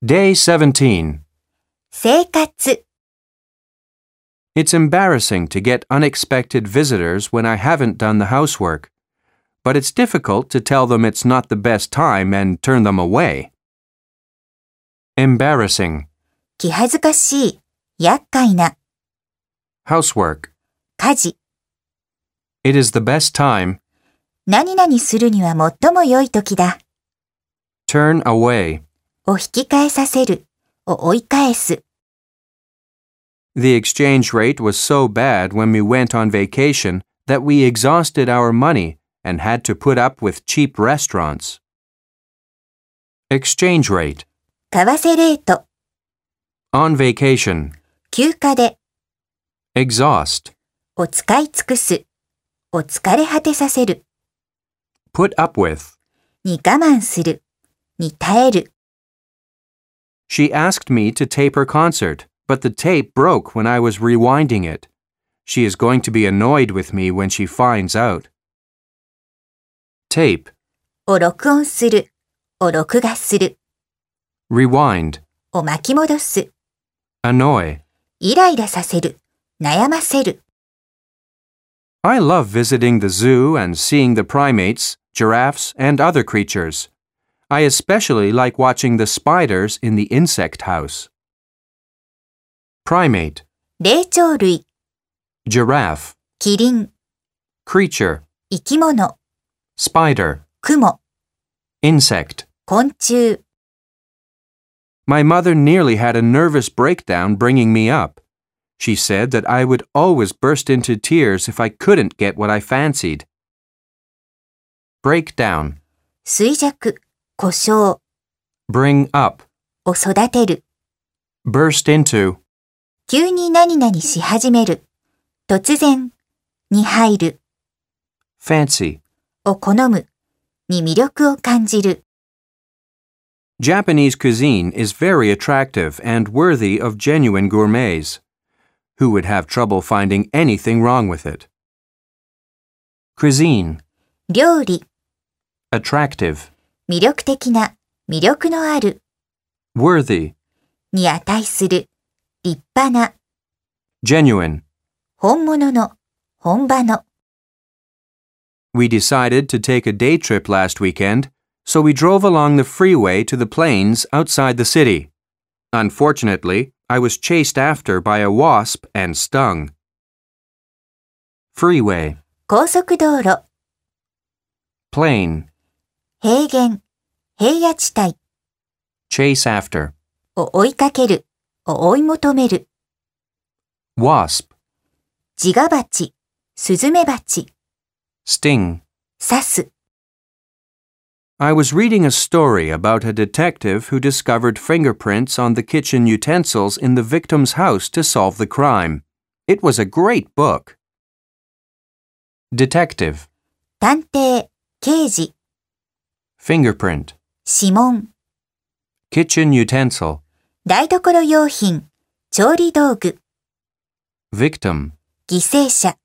Day 17. 生活、 It's embarrassing to get unexpected visitors when I haven't done the housework. But it's difficult to tell them it's not the best time and turn them away. Embarrassing. 気恥ずかしい、厄介な、 Housework. 家事、 It is the best time. 何々するには最も良い時だ、 Turn away. を引き返させる、を追い返す。 The exchange rate was so bad when we went on vacation that we exhausted our money and had to put up with cheap restaurants. Exchange rate. 為替レート、 On vacation. 休暇で、 Exhaust. を使い尽くす、を疲れ果てさせる、 Put up with. に我慢する、に耐える。 She asked me to tape her concert, but the tape broke when I was rewinding it. She is going to be annoyed with me when she finds out. Tape. を録音する、を録画する、 Rewind. を巻き戻す、 Annoy. イライラさせる、悩ませる。 I love visiting the zoo and seeing the primates, giraffes, and other creatures. I especially like watching the spiders in the insect house. Primate. 霊長類、 Giraffe. キリン、 Creature. 生き物、 Spider. クモ、 Insect. 昆虫。 My mother nearly had a nervous breakdown bringing me up. She said that I would always burst into tears if I couldn't get what I fancied. Break down. 衰弱、故障、 Bring up. を育てる。 Burst into. 急に何々し始める。突然、に入る。 Fancy. を好む。に魅力を感じる。 Japanese cuisine is very attractive and worthy of genuine gourmets. Who would have trouble finding anything wrong with it? Cuisine. 料理、 Attractive. 魅力的な、魅力のある。 Worthy. に値する。立派な。 Genuine. 本物の、本場の。 We decided to take a day trip last weekend, so we drove along the freeway to the plains outside the city. Unfortunately, I was chased after by a wasp and stung. Freeway. 高速道路、 Plain. 平原、平野地帯。 Chase after. を追いかける。を追い求める。 Wasp. ジガバチ、スズメバチ。 Sting. 刺す。 I was reading a story about a detective who discovered fingerprints on the kitchen utensils in the victim's house to solve the crime. It was a great book. Detective. 探偵、刑事。 Fingerprint. 指紋。 Kitchen utensil. 台所用品、調理道具。 Victim. 犠牲者。